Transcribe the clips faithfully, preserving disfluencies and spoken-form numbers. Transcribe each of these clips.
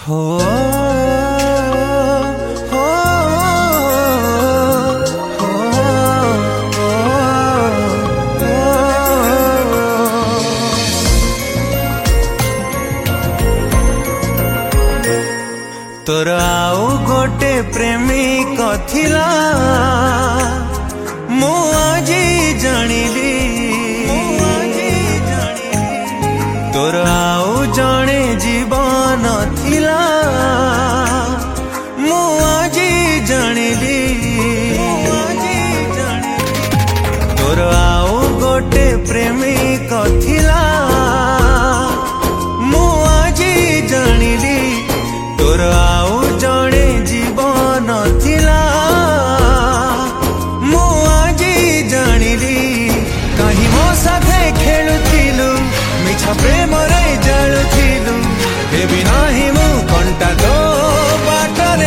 हो हो हो तोर आउ गोटे प्रेमिक थिला मु आजी जानिली तोर आउ जणे जीवन थिला मु आजी जानिली तोर आउ गोटे प्रेमिक थिला मु आजी जानिली तोर आउ जणे जीवन थिला मु आजी जानिली कहीं मो साथे खेलुथिलु मिछ प्रेम रे जालुथिलु हेबी नाही मु कंटा तो बाटरे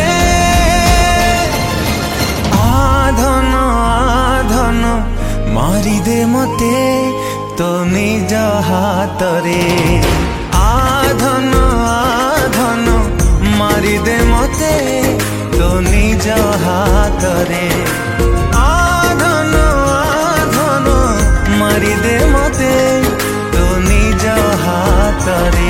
आधन आधन मारी दे मते तो निज हातरे आधन आधन मारी दे मते तो निज हातरे आधन आधन मारी दे मते तो निज हातरे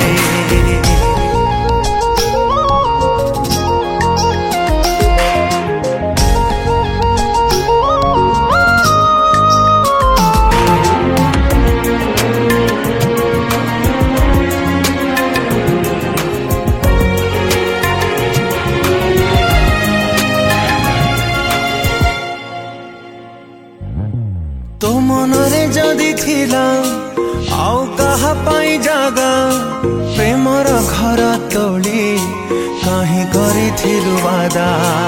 तो मनरे जदि थिला आउ कहा पाई जागा प्रेमर घर तोली कहीं करिथिलु वादा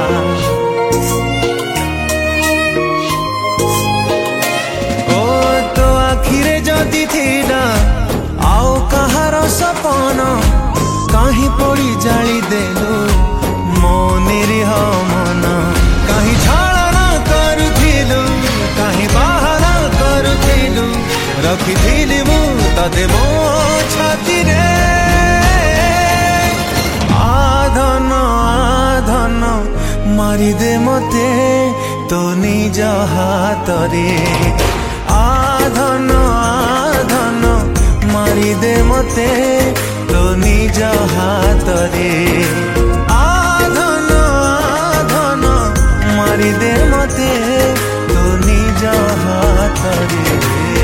ओ तो आखिरे जदि थिला आउ कहार सपन कहीं पड़ी जाली देलु मो निरीह मन कहीं छाड़ना करुथिलु कहीं बाहर करुथिलु रखिथिलि मु तदे मो छाती रे आधन आधन मारी दे मते तो निज हातरे आधन आधन मारी दे मते तो निज हातरे आधन आधन मारी दे मते तो निज हातरे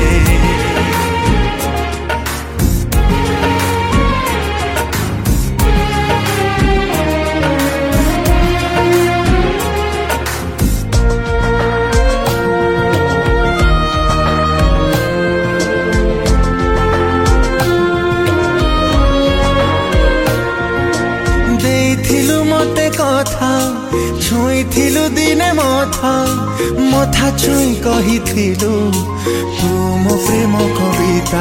देइथिलु मते कथा छुईथिलु दिने मथा मथा छुई कहिथिलु तू मो प्रेम कविता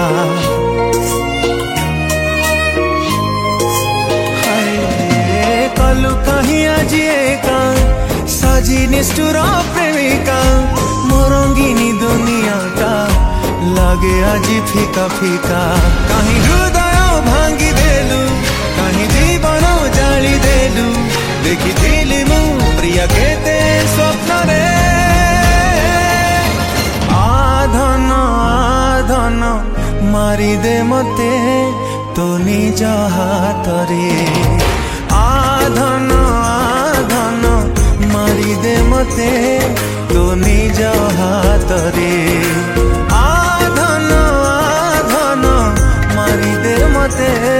हाय कलु कहीं आज एका सजी निष्ठुर प्रेमिका मोरंगिनी दुनिया का लगे आज फीका फीका कहीं हृदय भांगी देलु कहीं जीवन जाली देलु देखिथिलि मु प्रिय केते स्वप्न रे आधन आधन मारी दे मते तो निज हातरे आधन आधन मारी दे मते तो निज हातरे आधन आधन मारी दे मते